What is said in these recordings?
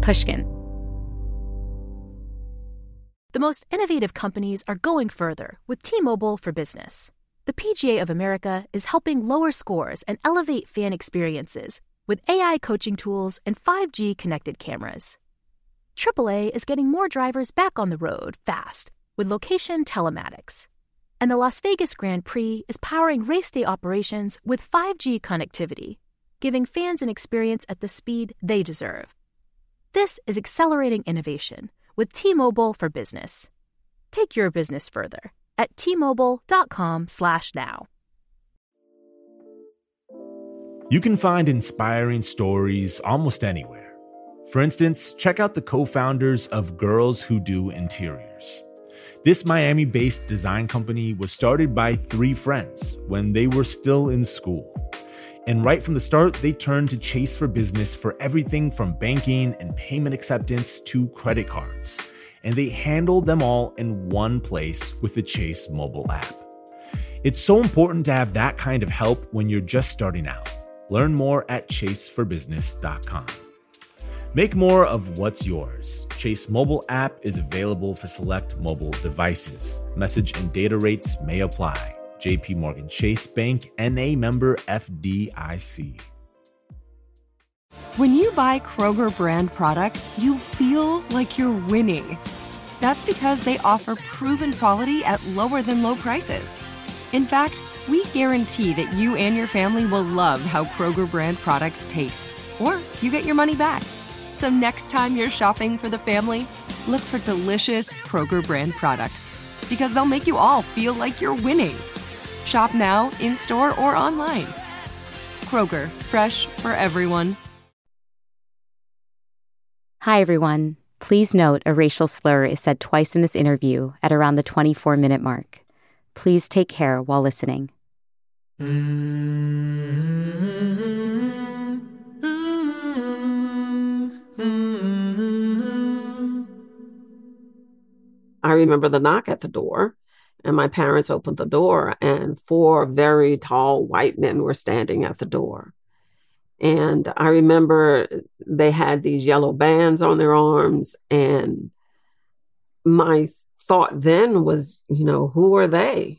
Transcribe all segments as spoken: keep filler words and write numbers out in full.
Pushkin. The most innovative companies are going further with T-Mobile for Business. The P G A of America is helping lower scores and elevate fan experiences with A I coaching tools and five G connected cameras. triple A is getting more drivers back on the road fast with location telematics. And the Las Vegas Grand Prix is powering race day operations with five G connectivity, giving fans an experience at the speed they deserve. This is accelerating innovation with T-Mobile for Business. Take your business further at T-Mobile.com slash now. You can find inspiring stories almost anywhere. For instance, check out the co-founders of Girls Who Do Interiors. This Miami-based design company was started by three friends when they were still in school. And right from the start, they turned to Chase for Business for everything from banking and payment acceptance to credit cards. And they handled them all in one place with the Chase mobile app. It's so important to have that kind of help when you're just starting out. Learn more at chase for business dot com. Make more of what's yours. Chase mobile app is available for select mobile devices. Message and data rates may apply. J P Morgan Chase Bank, N A member F D I C. When you buy Kroger brand products, you feel like you're winning. That's because they offer proven quality at lower than low prices. In fact, we guarantee that you and your family will love how Kroger brand products taste, or you get your money back. So next time you're shopping for the family, look for delicious Kroger brand products, because they'll make you all feel like you're winning. Shop now, in-store, or online. Kroger, fresh for everyone. Hi, everyone. Please note a racial slur is said twice in this interview at around the twenty-four minute mark. Please take care while listening. I remember the knock at the door. And my parents opened the door, and four very tall white men were standing at the door. And I remember they had these yellow bands on their arms. And my thought then was, you know, who are they?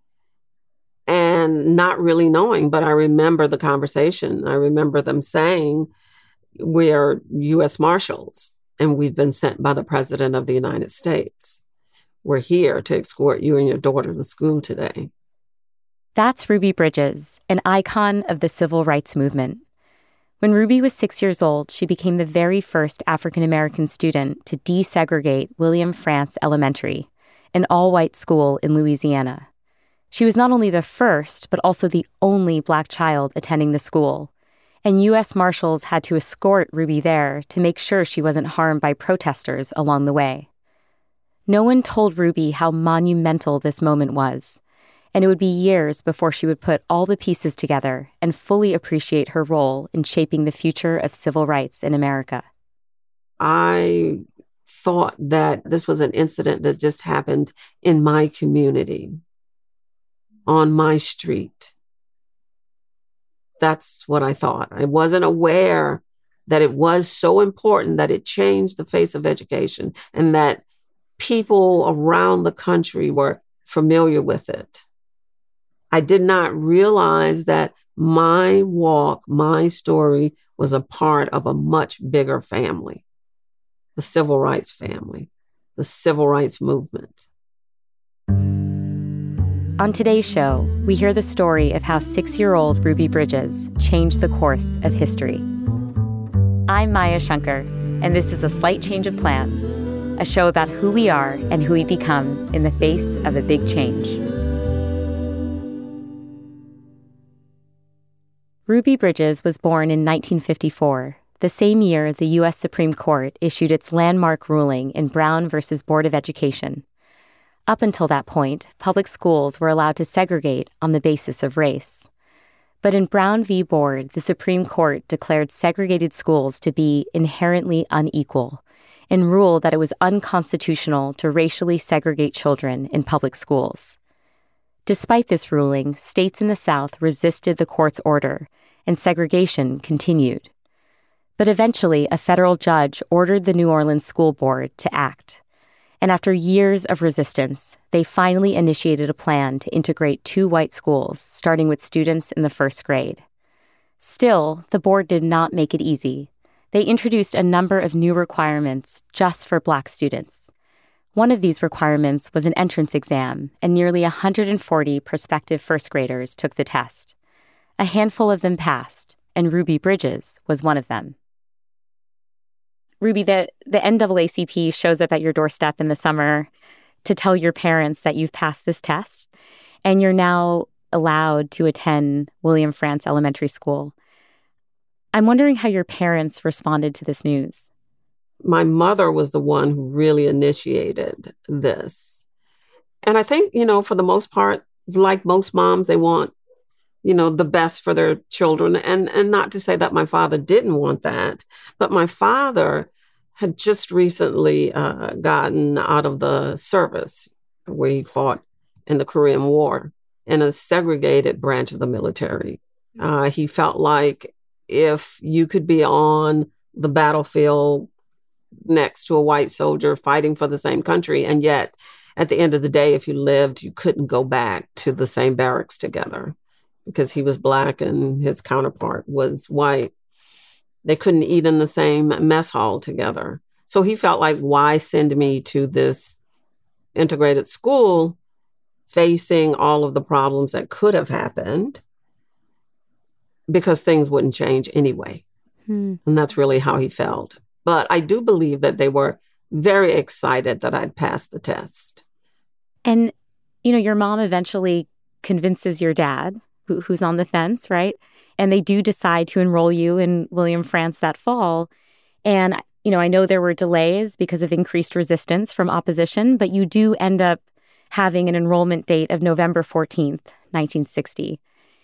And not really knowing, but I remember the conversation. I remember them saying, we are U S Marshals, and we've been sent by the President of the United States. We're here to escort you and your daughter to school today. That's Ruby Bridges, an icon of the civil rights movement. When Ruby was six years old, she became the very first African-American student to desegregate William Frantz Elementary, an all-white school in Louisiana. She was not only the first, but also the only Black child attending the school, and U S Marshals had to escort Ruby there to make sure she wasn't harmed by protesters along the way. No one told Ruby how monumental this moment was, and it would be years before she would put all the pieces together and fully appreciate her role in shaping the future of civil rights in America. I thought that this was an incident that just happened in my community, on my street. That's what I thought. I wasn't aware that it was so important that it changed the face of education and that people around the country were familiar with it. I did not realize that my walk, my story was a part of a much bigger family, the civil rights family, the civil rights movement. On today's show, we hear the story of how six-year-old Ruby Bridges changed the course of history. I'm Maya Shankar, and this is A Slight Change of Plans, a show about who we are and who we become in the face of a big change. Ruby Bridges was born in nineteen fifty-four, the same year the U S Supreme Court issued its landmark ruling in Brown versus Board of Education. Up until that point, public schools were allowed to segregate on the basis of race. But in Brown v. Board, the Supreme Court declared segregated schools to be inherently unequal and ruled that it was unconstitutional to racially segregate children in public schools. Despite this ruling, states in the South resisted the court's order, and segregation continued. But eventually, a federal judge ordered the New Orleans School Board to act. And after years of resistance, they finally initiated a plan to integrate two white schools, starting with students in the first grade. Still, the board did not make it easy. They introduced a number of new requirements just for Black students. One of these requirements was an entrance exam, and nearly one hundred forty prospective first graders took the test. A handful of them passed, and Ruby Bridges was one of them. Ruby, the, the N double A C P shows up at your doorstep in the summer to tell your parents that you've passed this test, and you're now allowed to attend William Frantz Elementary School. I'm wondering how your parents responded to this news. My mother was the one who really initiated this. And I think, you know, for the most part, like most moms, they want, you know, the best for their children. And, and not to say that my father didn't want that, but my father had just recently uh, gotten out of the service where he fought in the Korean War in a segregated branch of the military. Uh, he felt like if you could be on the battlefield next to a white soldier fighting for the same country, and yet at the end of the day, if you lived, you couldn't go back to the same barracks together because he was Black and his counterpart was white. They couldn't eat in the same mess hall together. So he felt like, why send me to this integrated school facing all of the problems that could have happened because things wouldn't change anyway. Hmm. And that's really how he felt. But I do believe that they were very excited that I'd passed the test. And, you know, your mom eventually convinces your dad, who, who's on the fence, right? And they do decide to enroll you in William Frantz that fall. And, you know, I know there were delays because of increased resistance from opposition, but you do end up having an enrollment date of November fourteenth, nineteen sixty.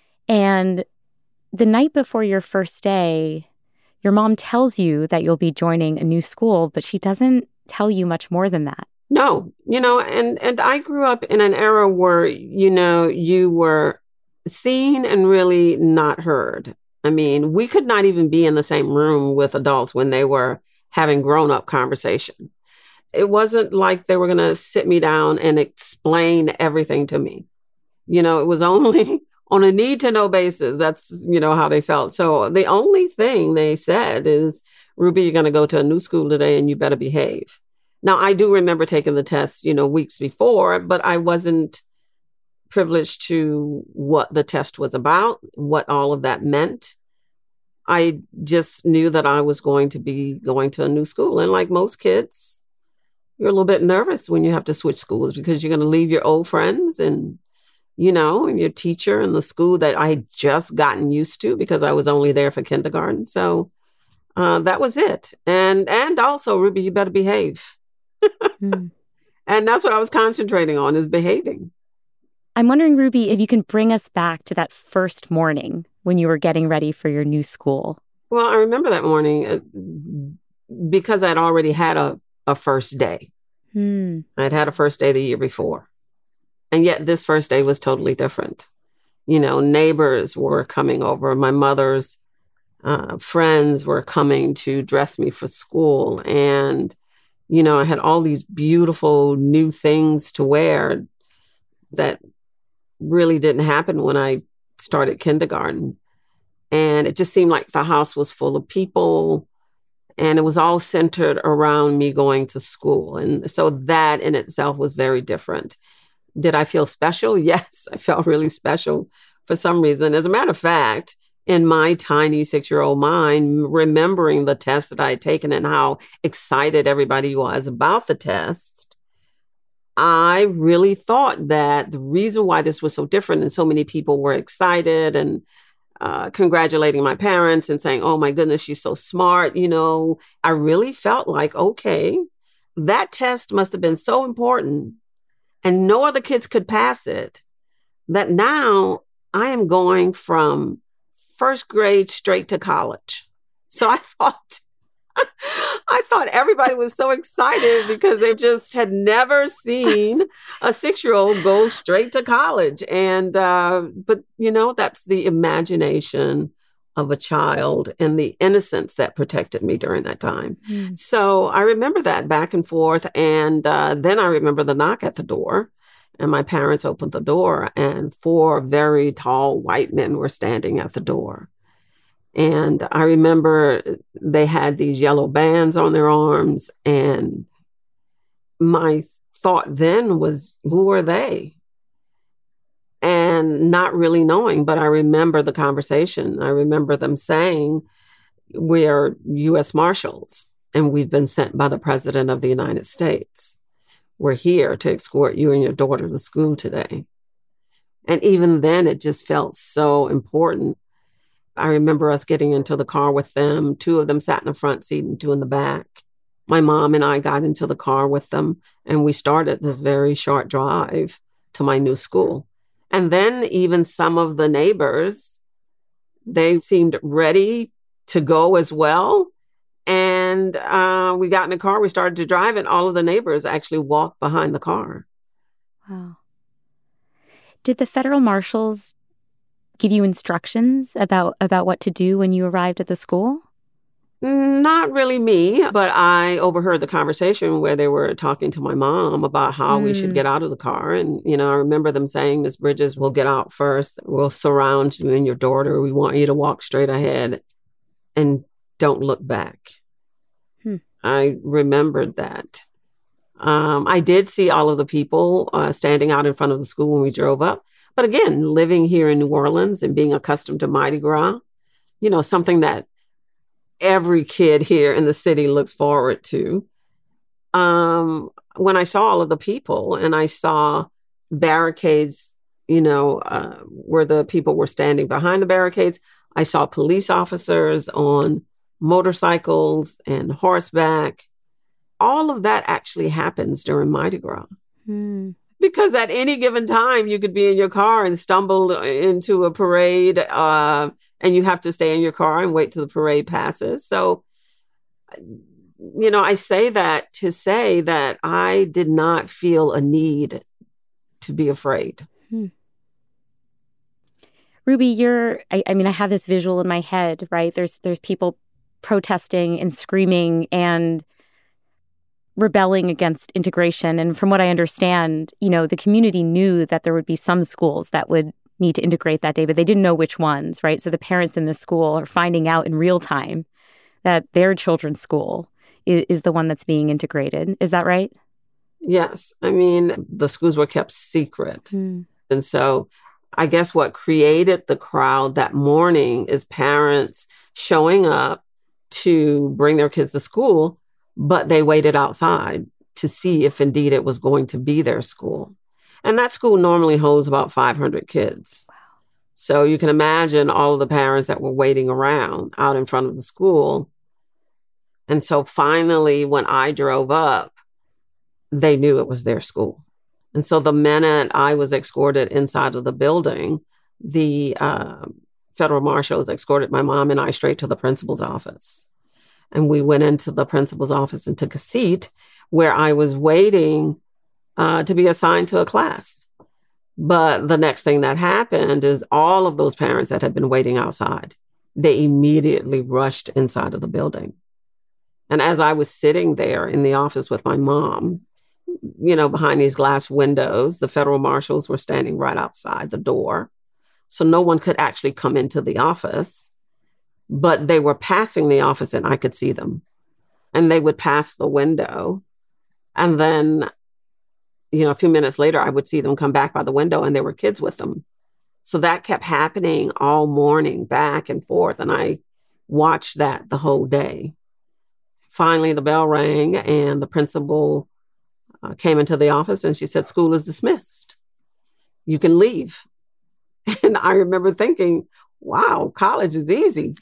And the night before your first day, your mom tells you that you'll be joining a new school, but she doesn't tell you much more than that. No, you know, and, and I grew up in an era where, you know, you were seen and really not heard. I mean, we could not even be in the same room with adults when they were having grown-up conversation. It wasn't like they were going to sit me down and explain everything to me. You know, it was only on a need-to-know basis. That's, you know, how they felt. So the only thing they said is, Ruby, you're going to go to a new school today and you better behave. Now, I do remember taking the test, you know, weeks before, but I wasn't privileged to what the test was about, what all of that meant. I just knew that I was going to be going to a new school. And like most kids, you're a little bit nervous when you have to switch schools because you're going to leave your old friends and, you know, and your teacher and the school that I had just gotten used to because I was only there for kindergarten. So uh, that was it. And and also, Ruby, you better behave. mm. And that's what I was concentrating on, is behaving. I'm wondering, Ruby, if you can bring us back to that first morning when you were getting ready for your new school. Well, I remember that morning uh, because I'd already had a, a first day. Hmm. I'd had a first day the year before. And yet this first day was totally different. You know, neighbors were coming over. My mother's uh, friends were coming to dress me for school. And, you know, I had all these beautiful new things to wear that really didn't happen when I started kindergarten. And it just seemed like the house was full of people and it was all centered around me going to school. And so that in itself was very different. Did I feel special? Yes, I felt really special for some reason. As a matter of fact, in my tiny six-year-old mind, remembering the test that I had taken and how excited everybody was about the test, I really thought that the reason why this was so different and so many people were excited and uh, congratulating my parents and saying, oh my goodness, she's so smart. You know, I really felt like, okay, that test must have been so important and no other kids could pass it, that now I am going from first grade straight to college. So I thought, I thought everybody was so excited because they just had never seen a six-year-old go straight to college. And, uh, but, you know, that's the imagination of a child and the innocence that protected me during that time. Mm. So I remember that back and forth. And uh, then I remember the knock at the door. And my parents opened the door, and four very tall white men were standing at the door. And I remember they had these yellow bands on their arms. And my thought then was, who are they? And not really knowing, but I remember the conversation. I remember them saying, we are U S Marshals, and we've been sent by the President of the United States. We're here to escort you and your daughter to school today. And even then, it just felt so important. I remember us getting into the car with them. Two of them sat in the front seat and two in the back. My mom and I got into the car with them, and we started this very short drive to my new school. And then even some of the neighbors, they seemed ready to go as well. And uh, we got in the car, we started to drive, and all of the neighbors actually walked behind the car. Wow. Did the federal marshals give you instructions about, about what to do when you arrived at the school? Not really me, but I overheard the conversation where they were talking to my mom about how mm. we should get out of the car. And, you know, I remember them saying, Miz Bridges, we'll get out first. We'll surround you and your daughter. We want you to walk straight ahead and don't look back. Hmm. I remembered that. Um, I did see all of the people uh, standing out in front of the school when we drove up. But again, living here in New Orleans and being accustomed to Mardi Gras, you know, something that every kid here in the city looks forward to. Um, when I saw all of the people and I saw barricades, you know, uh, where the people were standing behind the barricades, I saw police officers on motorcycles and horseback. All of that actually happens during Mardi Gras. Hmm. Because at any given time, you could be in your car and stumble into a parade, uh, and you have to stay in your car and wait till the parade passes. So, you know, I say that to say that I did not feel a need to be afraid. Hmm. Ruby, you're, I, I mean, I have this visual in my head, right? There's, there's people protesting and screaming and rebelling against integration. And from what I understand, you know, the community knew that there would be some schools that would need to integrate that day, but they didn't know which ones, right? So the parents in this school are finding out in real time that their children's school is, is the one that's being integrated. Is that right? Yes. I mean, the schools were kept secret. Mm. And so I guess what created the crowd that morning is parents showing up to bring their kids to school, but they waited outside to see if indeed it was going to be their school. And that school normally holds about five hundred kids. Wow. So you can imagine all of the parents that were waiting around out in front of the school. And so finally, when I drove up, they knew it was their school. And so the minute I was escorted inside of the building, the uh, federal marshals escorted my mom and I straight to the principal's office. And we went into the principal's office and took a seat where I was waiting uh, to be assigned to a class. But the next thing that happened is all of those parents that had been waiting outside, they immediately rushed inside of the building. And as I was sitting there in the office with my mom, you know, behind these glass windows, the federal marshals were standing right outside the door. So no one could actually come into the office. But they were passing the office and I could see them. And they would pass the window. And then, you know, a few minutes later, I would see them come back by the window and there were kids with them. So that kept happening all morning, back and forth. And I watched that the whole day. Finally, the bell rang and the principal uh, came into the office and she said, "School is dismissed. You can leave." And I remember thinking, wow, college is easy.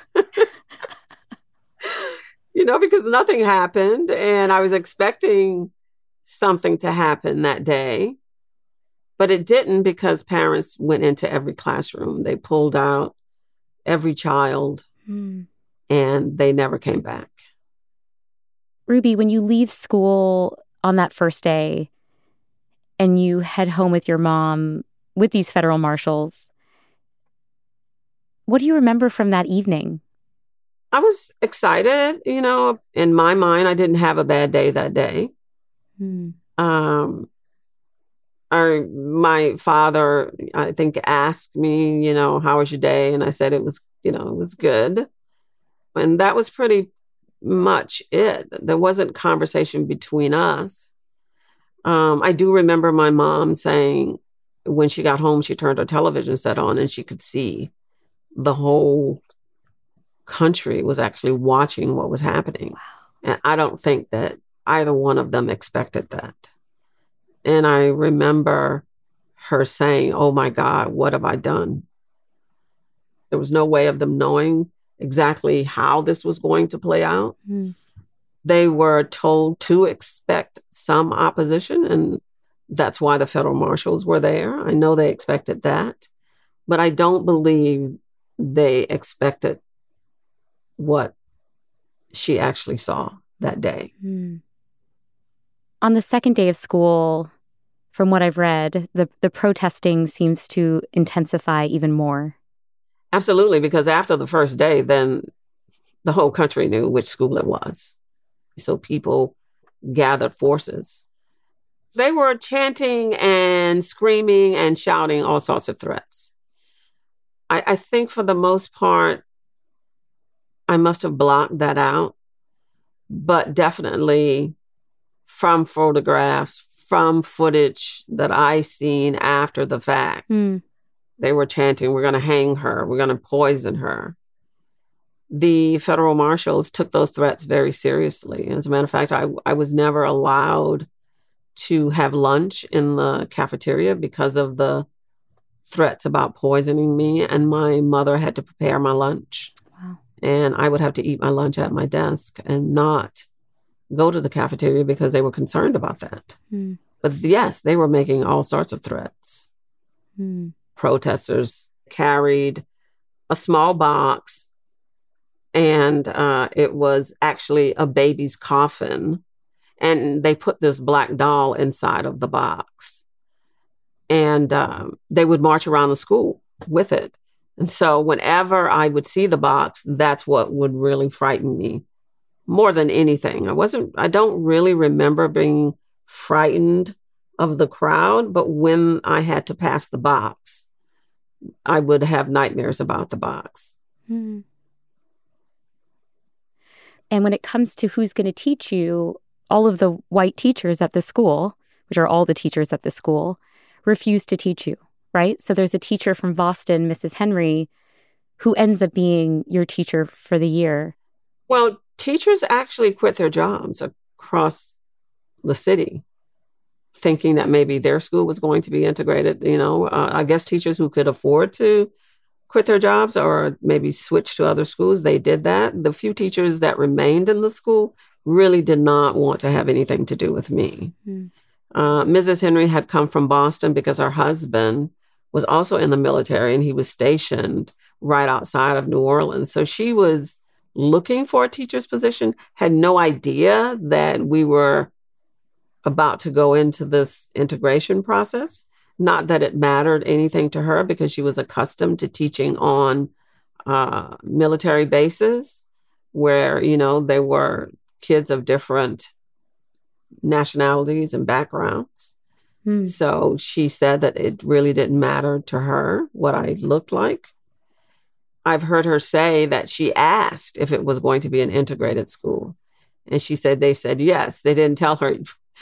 You know, because nothing happened and I was expecting something to happen that day, but it didn't because parents went into every classroom. They pulled out every child mm. and they never came back. Ruby, when you leave school on that first day and you head home with your mom with these federal marshals, What do you remember from that evening? I was excited. You know, in my mind, I didn't have a bad day that day. Hmm. Um, our, my father, I think, asked me, you know, how was your day? And I said it was, you know, it was good. And that was pretty much it. There wasn't conversation between us. Um, I do remember my mom saying when she got home, she turned her television set on and she could see the whole country was actually watching what was happening. Wow. And I don't think that either one of them expected that. And I remember her saying, oh my God, what have I done? There was no way of them knowing exactly how this was going to play out. Mm. They were told to expect some opposition, and that's why the federal marshals were there. I know they expected that, but I don't believe they expected what she actually saw that day. Mm. On the second day of school, from what I've read, the, the protesting seems to intensify even more. Absolutely, because after the first day, then the whole country knew which school it was. So people gathered forces. They were chanting and screaming and shouting all sorts of threats. I, I think for the most part, I must have blocked that out. But definitely from photographs, from footage that I seen after the fact, mm. they were chanting, we're going to hang her, we're going to poison her. The federal marshals took those threats very seriously. As a matter of fact, I, I was never allowed to have lunch in the cafeteria because of the threats about poisoning me, and my mother had to prepare my lunch. Wow. And I would have to eat my lunch at my desk and not go to the cafeteria because they were concerned about that. Mm. But yes, they were making all sorts of threats. Mm. Protesters carried a small box, and uh, it was actually a baby's coffin. And they put this black doll inside of the box. And um, they would march around the school with it. And so whenever I would see the box, that's what would really frighten me more than anything. I wasn't, I don't really remember being frightened of the crowd, but when I had to pass the box, I would have nightmares about the box. Hmm. And when it comes to who's going to teach you, all of the white teachers at the school, which are all the teachers at the school, refuse to teach you, right? So there's a teacher from Boston, Missus Henry, who ends up being your teacher for the year. Well, teachers actually quit their jobs across the city, thinking that maybe their school was going to be integrated. You know, uh, I guess teachers who could afford to quit their jobs or maybe switch to other schools, they did that. The few teachers that remained in the school really did not want to have anything to do with me. Mm. Uh, Missus Henry had come from Boston because her husband was also in the military and he was stationed right outside of New Orleans. So she was looking for a teacher's position, had no idea that we were about to go into this integration process. Not that it mattered anything to her because she was accustomed to teaching on uh, military bases where, you know, they were kids of different nationalities and backgrounds. Hmm. So she said that it really didn't matter to her what I looked like. I've heard her say that she asked if it was going to be an integrated school. And she said, they said, yes. They didn't tell her,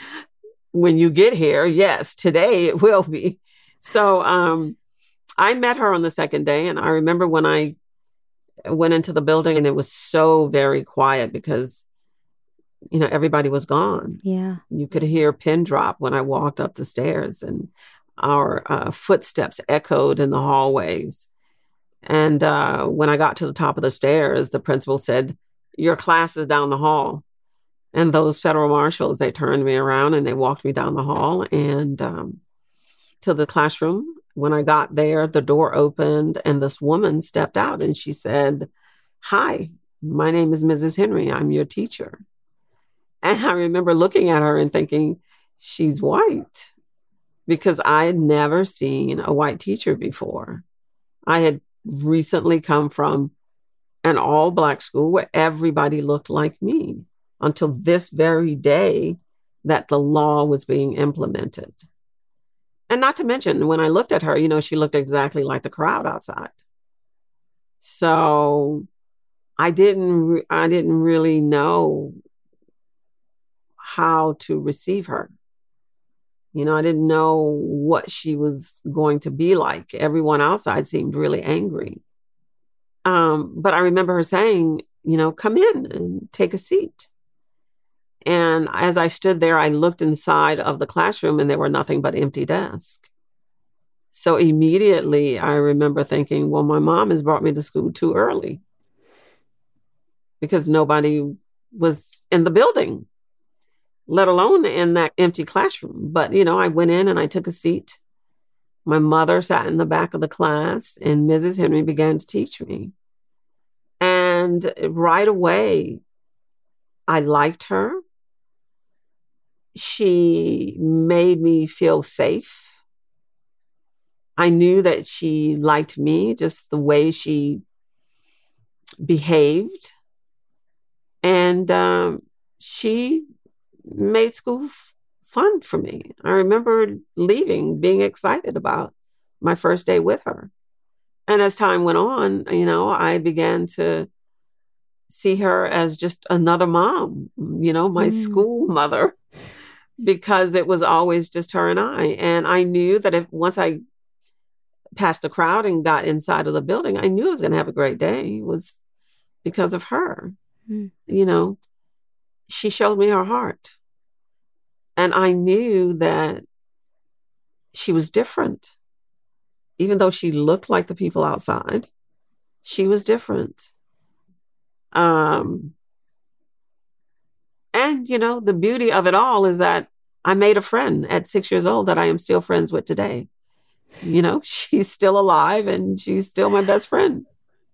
when you get here, yes, today it will be. So um, I met her on the second day. And I remember when I went into the building and it was so very quiet because, you know, everybody was gone. Yeah. You could hear a pin drop when I walked up the stairs and our uh, footsteps echoed in the hallways. And uh, when I got to the top of the stairs, the principal said, your class is down the hall. And those federal marshals, they turned me around and they walked me down the hall and um, to the classroom. When I got there, the door opened and this woman stepped out and she said, hi, my name is Missus Henry. I'm your teacher. And I remember looking at her and thinking, she's white, because I had never seen a white teacher before. I had recently come from an all-Black school where everybody looked like me until this very day that the law was being implemented. And not to mention, when I looked at her, you know, she looked exactly like the crowd outside. So I didn't, re- I didn't really know how to receive her. You know, I didn't know what she was going to be like. Everyone outside seemed really angry. Um, but I remember her saying, you know, come in and take a seat. And as I stood there, I looked inside of the classroom and there were nothing but empty desks. So immediately I remember thinking, well, my mom has brought me to school too early because nobody was in the building, let alone in that empty classroom. But, you know, I went in and I took a seat. My mother sat in the back of the class and Missus Henry began to teach me. And right away, I liked her. She made me feel safe. I knew that she liked me, just the way she behaved. And um, she made school f- fun for me. I remember leaving, being excited about my first day with her. And as time went on, you know, I began to see her as just another mom, you know, my mm. school mother, because it was always just her and I. And I knew that if once I passed the crowd and got inside of the building, I knew I was going to have a great day. It was because of her. Mm. You know, she showed me her heart. And I knew that she was different. Even though she looked like the people outside, she was different. Um, and, you know, the beauty of it all is that I made a friend at six years old that I am still friends with today. You know, she's still alive and she's still my best friend.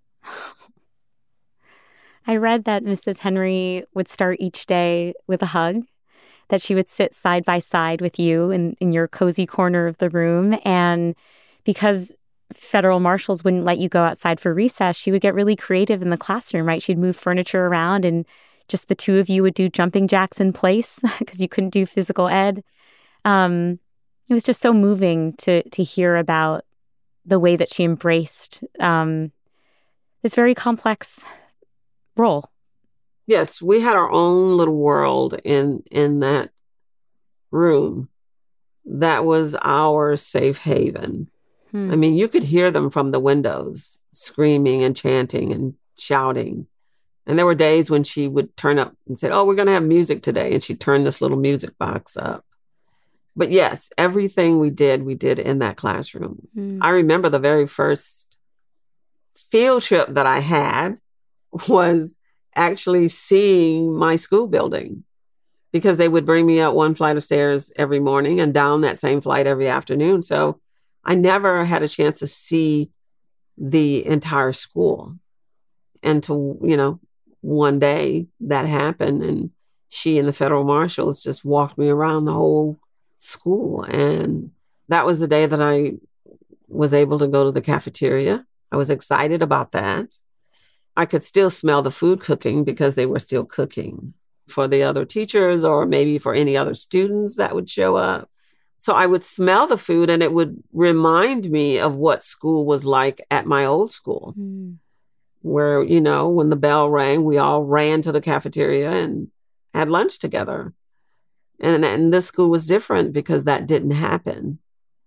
I read that Missus Henry would start each day with a hug, that she would sit side by side with you in, in your cozy corner of the room. And because federal marshals wouldn't let you go outside for recess, she would get really creative in the classroom, right? She'd move furniture around and just the two of you would do jumping jacks in place because you couldn't do physical ed. Um, it was just so moving to to hear about the way that she embraced um, this very complex role. Yes, we had our own little world in in that room. That was our safe haven. Hmm. I mean, you could hear them from the windows, screaming and chanting and shouting. And there were days when she would turn up and say, oh, we're going to have music today. And she'd turn this little music box up. But yes, everything we did, we did in that classroom. Hmm. I remember the very first field trip that I had was actually seeing my school building, because they would bring me up one flight of stairs every morning and down that same flight every afternoon. So I never had a chance to see the entire school. And to, you know, one day that happened and she and the federal marshals just walked me around the whole school. And that was the day that I was able to go to the cafeteria. I was excited about that. I could still smell the food cooking because they were still cooking for the other teachers or maybe for any other students that would show up. So I would smell the food and it would remind me of what school was like at my old school, mm. where, you know, when the bell rang, we all ran to the cafeteria and had lunch together. And, and this school was different because that didn't happen.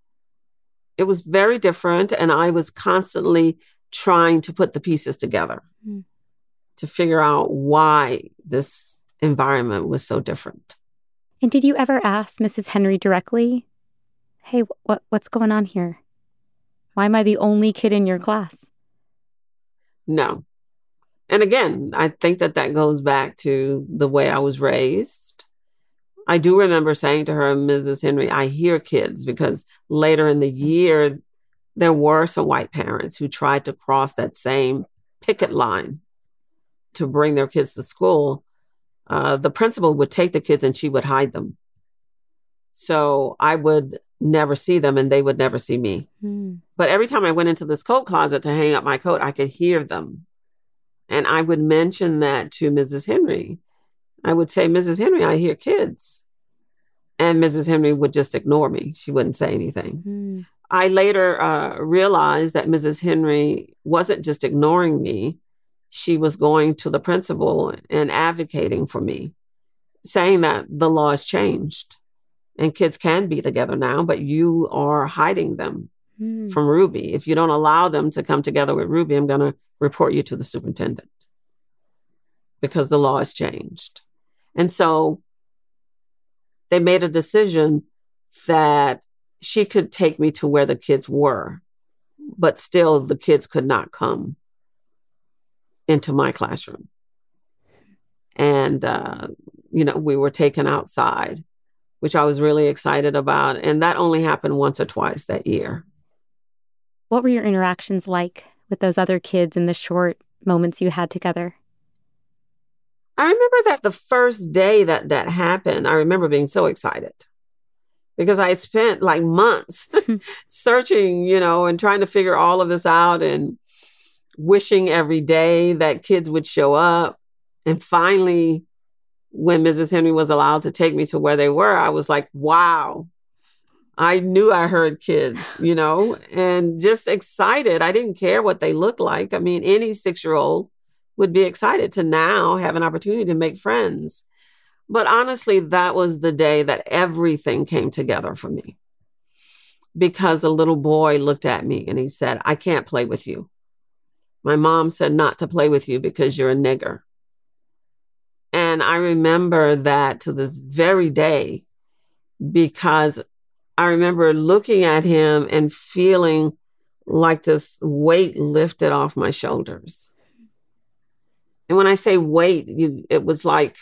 It was very different. And I was constantly trying to put the pieces together mm. to figure out why this environment was so different. And did you ever ask Missus Henry directly, hey, what what's going on here? Why am I the only kid in your class? No. And again, I think that that goes back to the way I was raised. I do remember saying to her, Missus Henry, I hear kids, because later in the year, there were some white parents who tried to cross that same picket line to bring their kids to school. Uh, the principal would take the kids and she would hide them. So I would never see them and they would never see me. Mm. But every time I went into this coat closet to hang up my coat, I could hear them. And I would mention that to Missus Henry. I would say, Missus Henry, I hear kids. And Missus Henry would just ignore me. She wouldn't say anything. Mm. I later uh, realized that Missus Henry wasn't just ignoring me. She was going to the principal and advocating for me, saying that the law has changed and kids can be together now, but you are hiding them mm. from Ruby. If you don't allow them to come together with Ruby, I'm going to report you to the superintendent because the law has changed. And so they made a decision that she could take me to where the kids were, but still the kids could not come into my classroom. And, uh, you know, we were taken outside, which I was really excited about. And that only happened once or twice that year. What were your interactions like with those other kids in the short moments you had together? I remember that the first day that that happened, I remember being so excited because I spent like months searching, you know, and trying to figure all of this out and wishing every day that kids would show up. And finally, when Missus Henry was allowed to take me to where they were, I was like, wow, I knew I heard kids, you know, and just excited. I didn't care what they looked like. I mean, any six-year-old would be excited to now have an opportunity to make friends. But honestly, that was the day that everything came together for me because a little boy looked at me and he said, I can't play with you. My mom said not to play with you because you're a nigger. And I remember that to this very day because I remember looking at him and feeling like this weight lifted off my shoulders. And when I say weight, you, it was like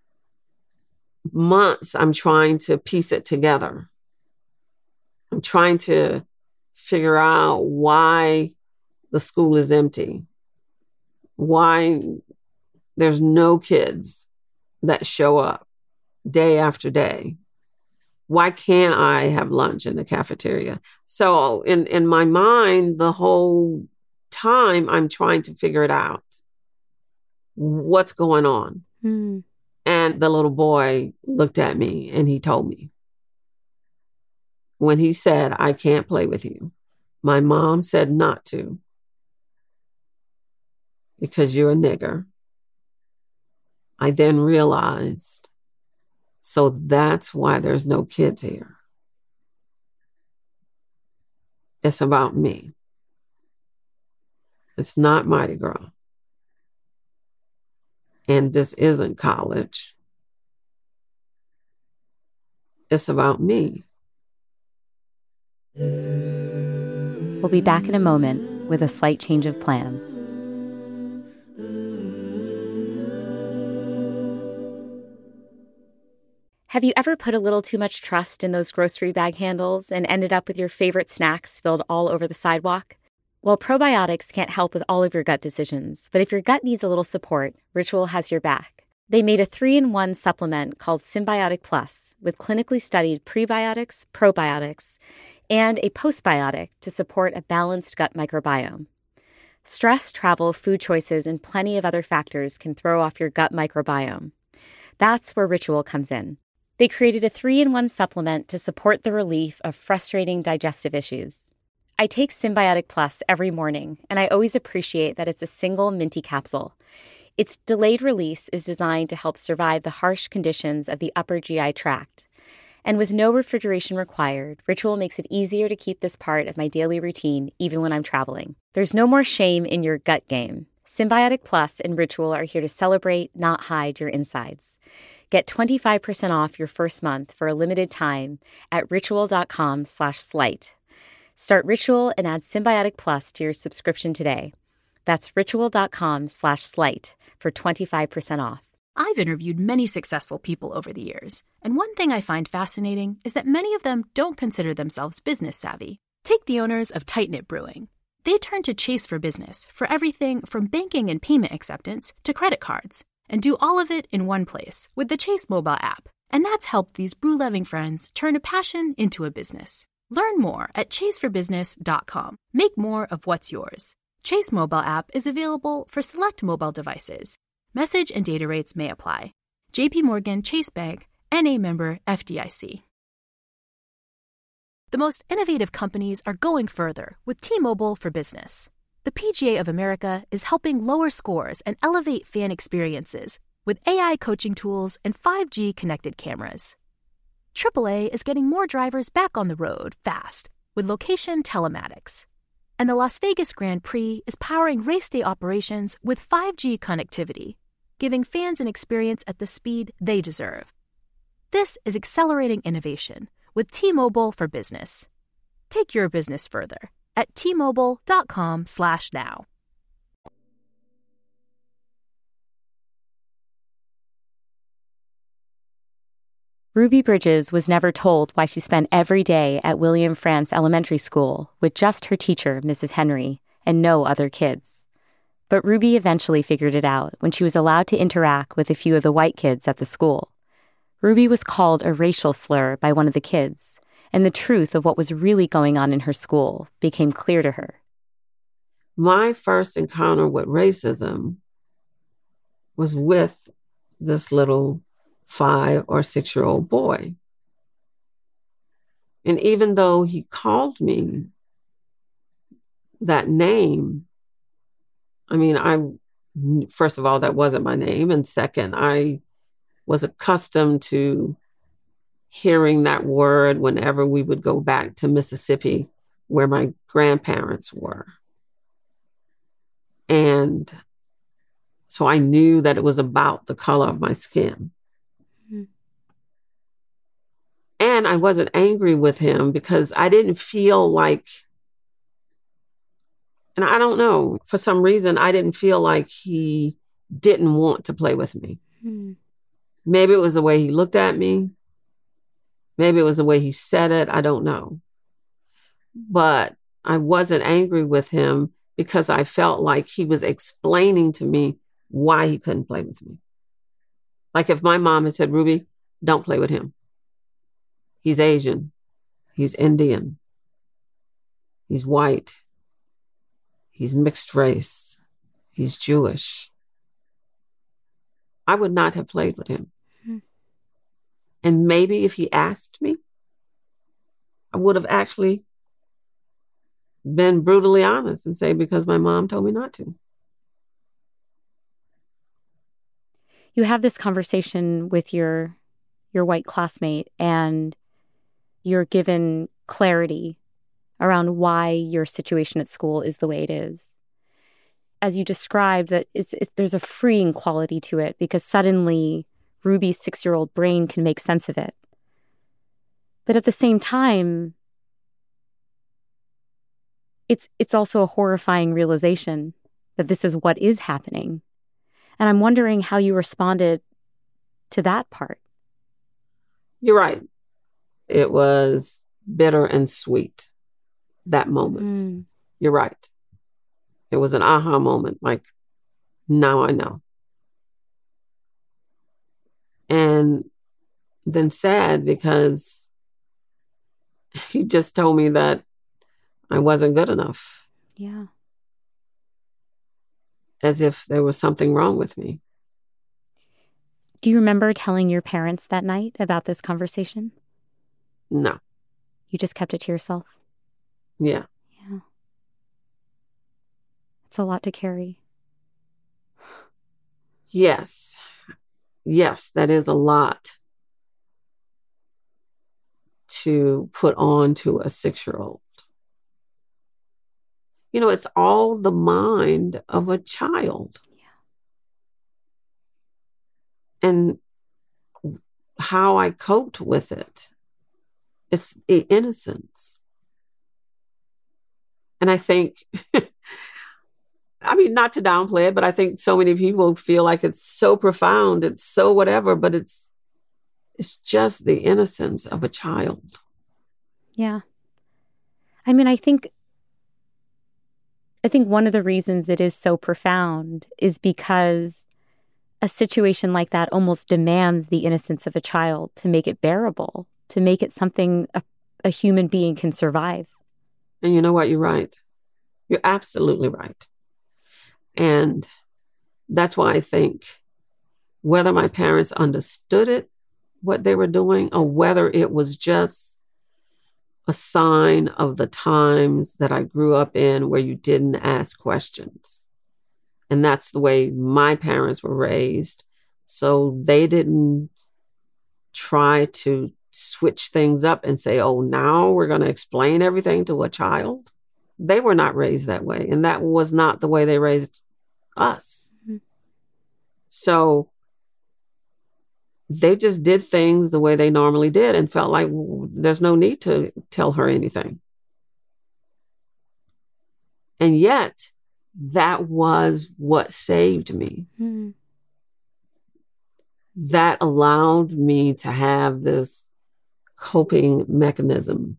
months I'm trying to piece it together. I'm trying to figure out why the school is empty, why there's no kids that show up day after day. Why can't I have lunch in the cafeteria? So in, in my mind, the whole time I'm trying to figure it out. What's going on? Mm. And the little boy looked at me and he told me. When he said, I can't play with you, my mom said not to because you're a nigger. I then realized, so that's why there's no kids here. It's about me. It's not Mighty Girl. And this isn't college. It's about me. We'll be back in a moment with a slight change of plans. Have you ever put a little too much trust in those grocery bag handles and ended up with your favorite snacks spilled all over the sidewalk? Well, probiotics can't help with all of your gut decisions, but if your gut needs a little support, Ritual has your back. They made a three-in-one supplement called Symbiotic Plus with clinically studied prebiotics, probiotics, and a postbiotic to support a balanced gut microbiome. Stress, travel, food choices, and plenty of other factors can throw off your gut microbiome. That's where Ritual comes in. They created a three-in-one supplement to support the relief of frustrating digestive issues. I take Symbiotic Plus every morning, and I always appreciate that it's a single minty capsule. Its delayed release is designed to help survive the harsh conditions of the upper G I tract. And with no refrigeration required, Ritual makes it easier to keep this part of my daily routine even when I'm traveling. There's no more shame in your gut game. Symbiotic Plus and Ritual are here to celebrate, not hide your insides. Get twenty-five percent off your first month for a limited time at ritual.com slash slight. Start Ritual and add Symbiotic Plus to your subscription today. That's ritual.com slash slight for twenty-five percent off. I've interviewed many successful people over the years, and one thing I find fascinating is that many of them don't consider themselves business savvy. Take the owners of Tight Knit Brewing. They turned to Chase for business for everything from banking and payment acceptance to credit cards, and do all of it in one place with the Chase mobile app. And that's helped these brew-loving friends turn a passion into a business. Learn more at chase for business dot com. Make more of what's yours. Chase mobile app is available for select mobile devices. Message and data rates may apply. J P Morgan Chase Bank, N A member F D I C. The most innovative companies are going further with T-Mobile for Business. The P G A of America is helping lower scores and elevate fan experiences with A I coaching tools and five G connected cameras. triple A is getting more drivers back on the road fast with location telematics. And the Las Vegas Grand Prix is powering race day operations with five G connectivity, giving fans an experience at the speed they deserve. This is accelerating innovation with T-Mobile for Business. Take your business further at T Mobile dot com slash now. Ruby Bridges was never told why she spent every day at William Frantz Elementary School with just her teacher, Missus Henry, and no other kids. But Ruby eventually figured it out when she was allowed to interact with a few of the white kids at the school. Ruby was called a racial slur by one of the kids, and the truth of what was really going on in her school became clear to her. My first encounter with racism was with this little five or six-year-old boy. And even though he called me that name, I mean, I, first of all, that wasn't my name. And second, I was accustomed to hearing that word whenever we would go back to Mississippi, where my grandparents were. And so I knew that it was about the color of my skin. Mm-hmm. And I wasn't angry with him because I didn't feel like, and I don't know, for some reason, I didn't feel like he didn't want to play with me. Mm-hmm. Maybe it was the way he looked at me. Maybe it was the way he said it. I don't know. But I wasn't angry with him because I felt like he was explaining to me why he couldn't play with me. Like if my mom had said, Ruby, don't play with him. He's Asian. He's Indian. He's white. He's mixed race. He's Jewish. I would not have played with him. Mm-hmm. And maybe if he asked me, I would have actually been brutally honest and say, because my mom told me not to. You have this conversation with your your white classmate, and you're given clarity around why your situation at school is the way it is. As you described, that it's, it, there's a freeing quality to it because suddenly Ruby's six-year-old brain can make sense of it. But at the same time, it's it's also a horrifying realization that this is what is happening. And I'm wondering how you responded to that part. You're right. It was bitter and sweet, that moment. Mm. You're right. It was an aha moment, like, now I know. And then sad because he just told me that I wasn't good enough. Yeah. As if there was something wrong with me. Do you remember telling your parents that night about this conversation? No. You just kept it to yourself? Yeah. Yeah. It's a lot to carry. Yes. Yes, that is a lot to put on to a six-year-old. You know, it's all the mind of a child. Yeah. And how I coped with it. It's the innocence. And I think, I mean, not to downplay it, but I think so many people feel like it's so profound, it's so whatever, but it's it's just the innocence of a child. Yeah. I mean, I think I think one of the reasons it is so profound is because a situation like that almost demands the innocence of a child to make it bearable, to make it something, a, a human being can survive. And you know what? You're right. You're absolutely right. And that's why I think whether my parents understood it, what they were doing, or whether it was just a sign of the times that I grew up in where you didn't ask questions. And that's the way my parents were raised. So they didn't try to switch things up and say, oh, now we're going to explain everything to a child. They were not raised that way. And that was not the way they raised us. Mm-hmm. So they just did things the way they normally did and felt like well, there's no need to tell her anything. And yet, that was what saved me. Mm-hmm. That allowed me to have this coping mechanism.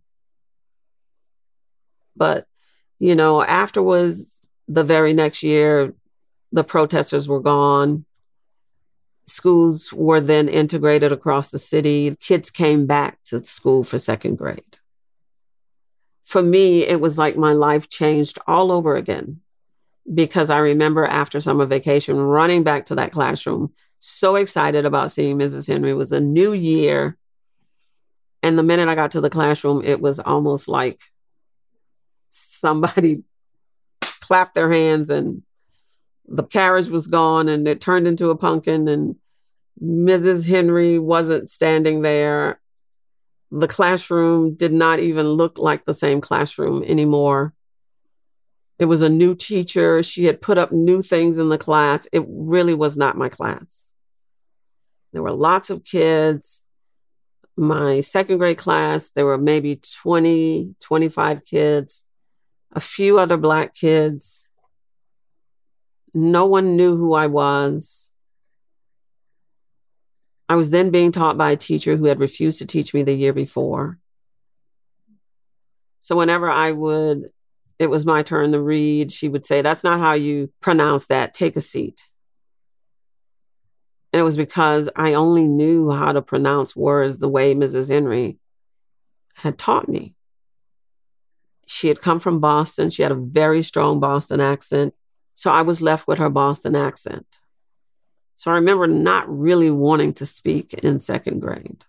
But, you know, afterwards, the very next year, the protesters were gone. Schools were then integrated across the city. Kids came back to school for second grade. For me, it was like my life changed all over again because I remember after summer vacation running back to that classroom, so excited about seeing Missus Henry. It was a new year. And the minute I got to the classroom, it was almost like somebody clapped their hands and the carriage was gone and it turned into a pumpkin and Missus Henry wasn't standing there. The classroom did not even look like the same classroom anymore. It was a new teacher. She had put up new things in the class. It really was not my class. There were lots of kids. My second grade class, there were maybe twenty, twenty-five kids, a few other Black kids. No one knew who I was. I was then being taught by a teacher who had refused to teach me the year before. So whenever I would, it was my turn to read, she would say, that's not how you pronounce that. Take a seat. And it was because I only knew how to pronounce words the way Missus Henry had taught me. She had come from Boston. She had a very strong Boston accent. So I was left with her Boston accent. So I remember not really wanting to speak in second grade.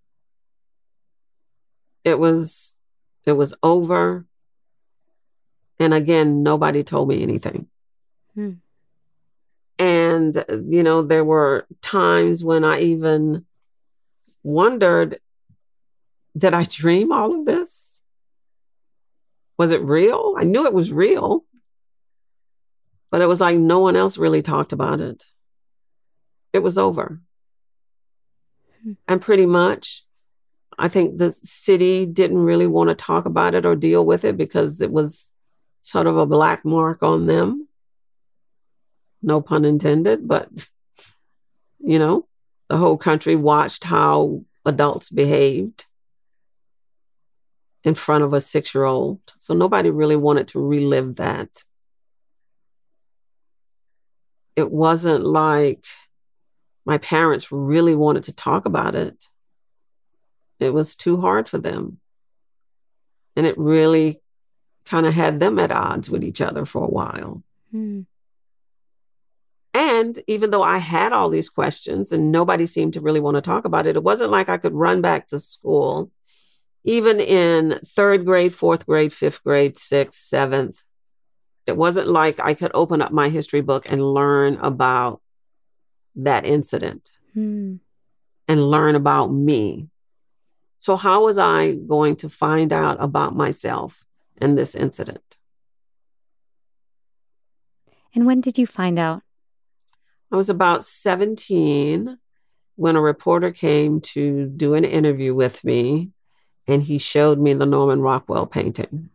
It was, it was over. And again, nobody told me anything. Hmm. And, you know, there were times when I even wondered, did I dream all of this? Was it real? I knew it was real. But it was like no one else really talked about it. It was over. Hmm. And pretty much, I think the city didn't really want to talk about it or deal with it because it was sort of a black mark on them. No pun intended, but, you know, the whole country watched how adults behaved in front of a six-year-old. So nobody really wanted to relive that. It wasn't like my parents really wanted to talk about it. It was too hard for them. And it really kind of had them at odds with each other for a while. Hmm. And even though I had all these questions and nobody seemed to really want to talk about it, it wasn't like I could run back to school. Even in third grade, fourth grade, fifth grade, sixth, seventh, it wasn't like I could open up my history book and learn about that incident hmm. and learn about me. So how was I going to find out about myself in this incident? And when did you find out? I was about seventeen when a reporter came to do an interview with me, and he showed me the Norman Rockwell painting.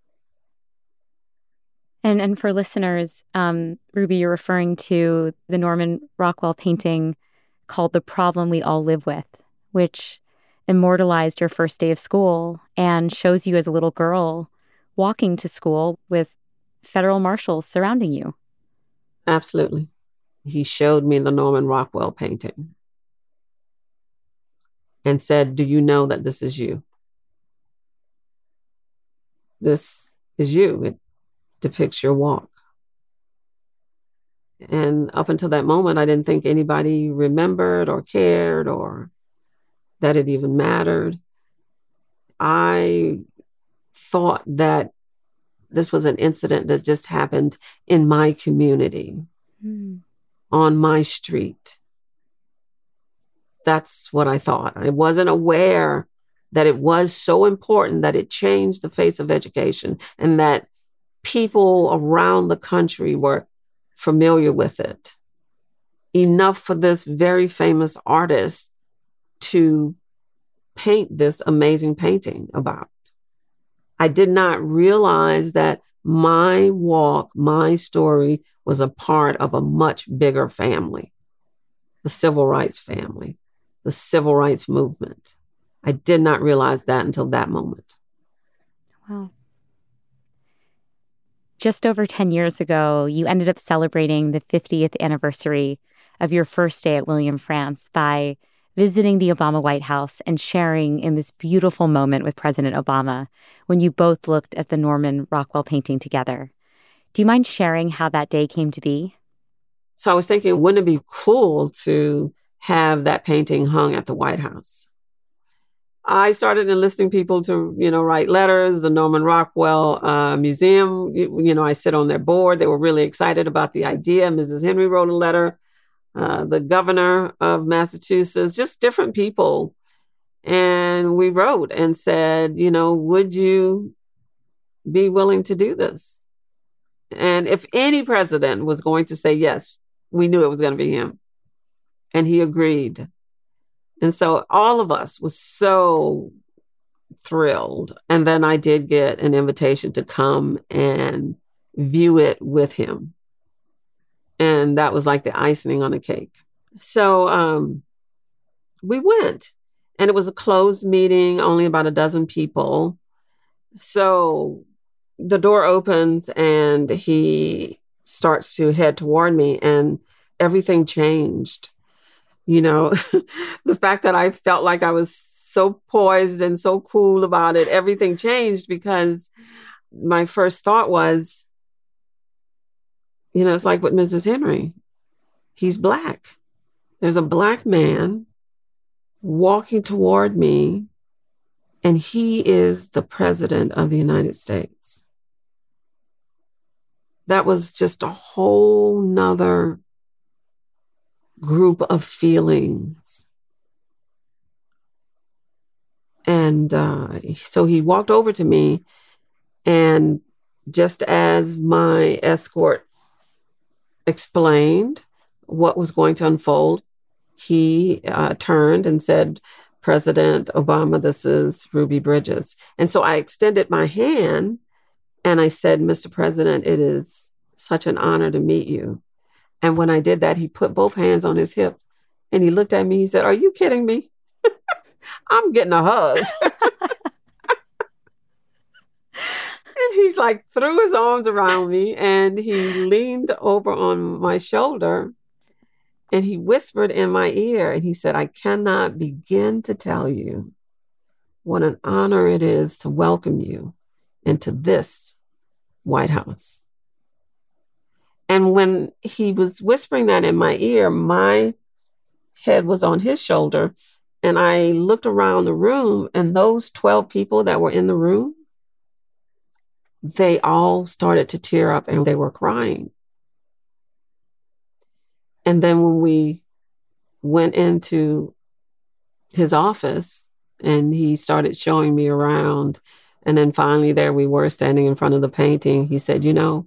And and for listeners, um, Ruby, you're referring to the Norman Rockwell painting called The Problem We All Live With, which immortalized your first day of school and shows you as a little girl walking to school with federal marshals surrounding you. Absolutely. He showed me the Norman Rockwell painting and said, do you know that this is you? this is you. It depicts your walk. And up until that moment, I didn't think anybody remembered or cared or that it even mattered. I thought that this was an incident that just happened in my community, mm. on my street. That's what I thought. I wasn't aware that it was so important that it changed the face of education and that people around the country were familiar with it. Enough for this very famous artist to paint this amazing painting about. I did not realize that my walk, my story was a part of a much bigger family, the civil rights family, the civil rights movement. I did not realize that until that moment. Wow. Just over ten years ago, you ended up celebrating the fiftieth anniversary of your first day at William Frantz by visiting the Obama White House and sharing in this beautiful moment with President Obama when you both looked at the Norman Rockwell painting together. Do you mind sharing how that day came to be? So I was thinking, wouldn't it be cool to have that painting hung at the White House? I started enlisting people to, you know, write letters. The Norman Rockwell uh, Museum, you, you know, I sit on their board. They were really excited about the idea. Missus Henry wrote a letter. Uh, the governor of Massachusetts, just different people. And we wrote and said, you know, would you be willing to do this? And if any president was going to say yes, we knew it was going to be him. And he agreed. And so all of us was so thrilled. And then I did get an invitation to come and view it with him. And that was like the icing on the cake. So um, we went. And it was a closed meeting, only about a dozen people. So the door opens and he starts to head toward me and everything changed. You know, the fact that I felt like I was so poised and so cool about it, everything changed because my first thought was, you know, it's like with Missus Henry. He's Black. There's a Black man walking toward me, and he is the president of the United States. That was just a whole nother group of feelings. And uh, so he walked over to me, and just as my escort explained what was going to unfold, he uh, turned and said, President Obama, this is Ruby Bridges. And so I extended my hand and I said, Mister President, it is such an honor to meet you. And when I did that, he put both hands on his hips and he looked at me. He said, are you kidding me? I'm getting a hug. And he like threw his arms around me and he leaned over on my shoulder and he whispered in my ear and he said, I cannot begin to tell you what an honor it is to welcome you into this White House. And when he was whispering that in my ear, my head was on his shoulder and I looked around the room and those twelve people that were in the room, they all started to tear up and they were crying. And then when we went into his office and he started showing me around, and then finally there we were standing in front of the painting, he said, you know,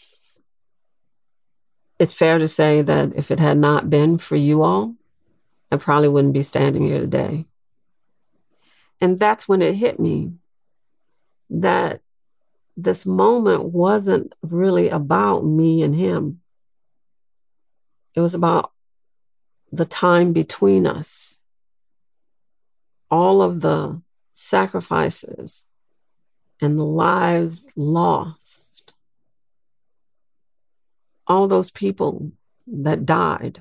it's fair to say that if it had not been for you all, I probably wouldn't be standing here today. And that's when it hit me that this moment wasn't really about me and him. It was about the time between us, all of the sacrifices and the lives lost, all those people that died,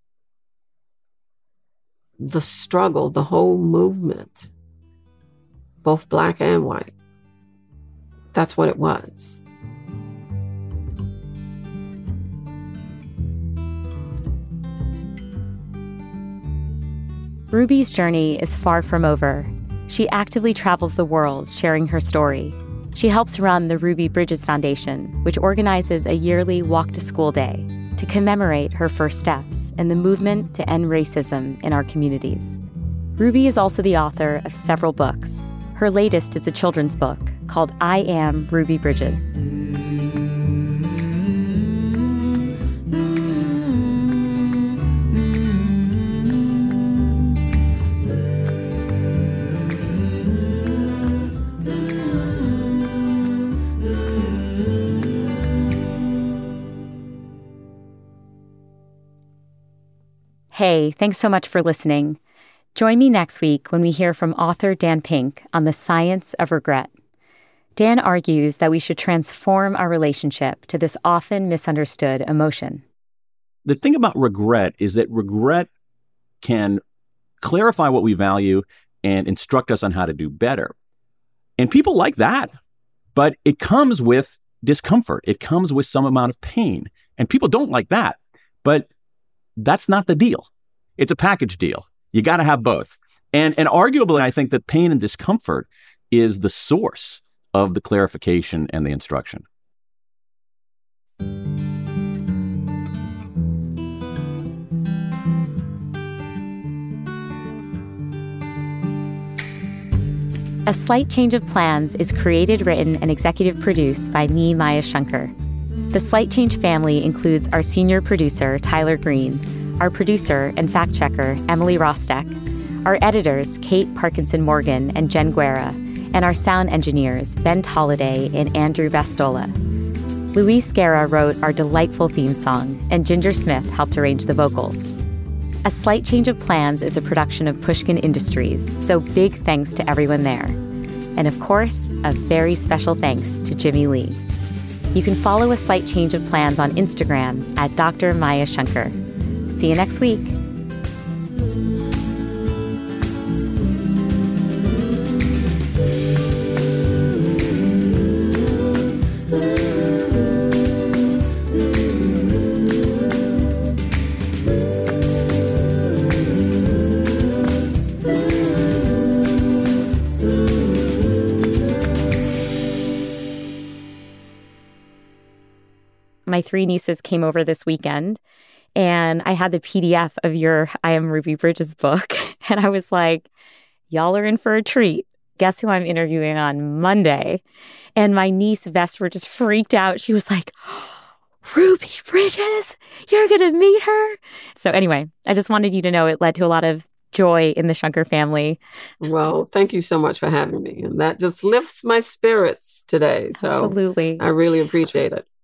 the struggle, the whole movement, both Black and white. that's what it was. Ruby's journey is far from over. She actively travels the world sharing her story. She helps run the Ruby Bridges Foundation, which organizes a yearly Walk to School Day to commemorate her first steps in the movement to end racism in our communities. Ruby is also the author of several books. Her latest is a children's book called I Am Ruby Bridges. Hey, thanks so much for listening. Join me next week when we hear from author Dan Pink on the science of regret. Dan argues that we should transform our relationship to this often misunderstood emotion. The thing about regret is that regret can clarify what we value and instruct us on how to do better. And people like that, but it comes with discomfort. It comes with some amount of pain. And people don't like that, but that's not the deal. It's a package deal. You got to have both. And, and arguably, I think that pain and discomfort is the source of the clarification and the instruction. A Slight Change of Plans is created, written, and executive produced by me, Maya Shankar. The Slight Change family includes our senior producer, Tyler Green, our producer and fact-checker, Emily Rostek, our editors, Kate Parkinson-Morgan and Jen Guerra, and our sound engineers, Ben Tolliday and Andrew Vastola. Luis Guerra wrote our delightful theme song, and Ginger Smith helped arrange the vocals. A Slight Change of Plans is a production of Pushkin Industries, so big thanks to everyone there. And of course, a very special thanks to Jimmy Lee. You can follow A Slight Change of Plans on Instagram at Doctor Maya Shankar. See you next week. My three nieces came over this weekend, and I had the P D F of your I Am Ruby Bridges book, and I was like, y'all are in for a treat. Guess who I'm interviewing on Monday? And my niece, Vesper, just freaked out. She was like, Ruby Bridges, you're going to meet her? So anyway, I just wanted you to know it led to a lot of joy in the Shankar family. Well, thank you so much for having me. And that just lifts my spirits today. So absolutely. I really appreciate it.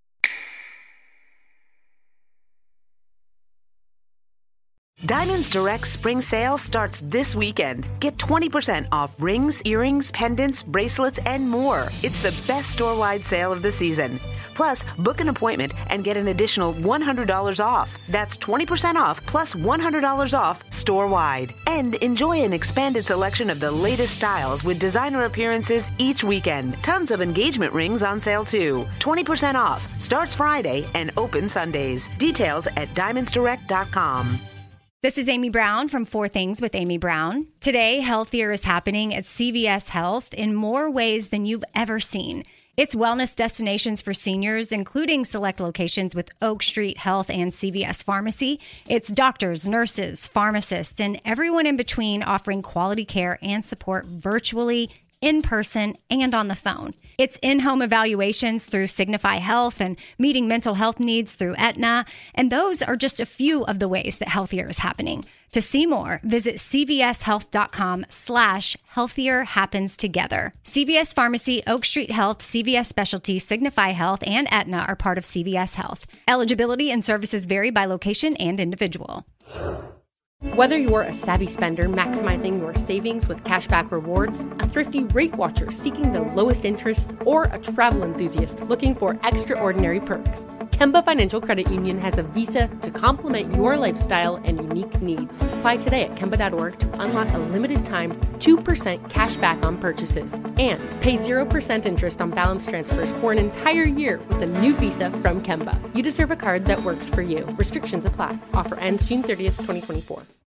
Diamonds Direct Spring Sale starts this weekend. Get twenty percent off rings, earrings, pendants, bracelets, and more. It's the best store-wide sale of the season. Plus, book an appointment and get an additional one hundred dollars off. That's twenty percent off plus one hundred dollars off store-wide. And enjoy an expanded selection of the latest styles with designer appearances each weekend. Tons of engagement rings on sale too. twenty percent off. Starts Friday and open Sundays. Details at diamonds direct dot com. This is Amy Brown from Four Things with Amy Brown. Today, healthier is happening at C V S Health in more ways than you've ever seen. It's wellness destinations for seniors, including select locations with Oak Street Health and C V S Pharmacy. It's doctors, nurses, pharmacists, and everyone in between offering quality care and support virtually, in person, and on the phone. It's in-home evaluations through Signify Health and meeting mental health needs through Aetna. And those are just a few of the ways that healthier is happening. To see more, visit cvshealth.com slash healthier happens together. C V S Pharmacy, Oak Street Health, C V S Specialty, Signify Health, and Aetna are part of C V S Health. Eligibility and services vary by location and individual. Whether you're a savvy spender maximizing your savings with cashback rewards, a thrifty rate watcher seeking the lowest interest, or a travel enthusiast looking for extraordinary perks, Kemba Financial Credit Union has a visa to complement your lifestyle and unique needs. Apply today at Kemba dot org to unlock a limited time two percent cash back on purchases and pay zero percent interest on balance transfers for an entire year with a new visa from Kemba. You deserve a card that works for you. Restrictions apply. Offer ends June thirtieth, twenty twenty-four.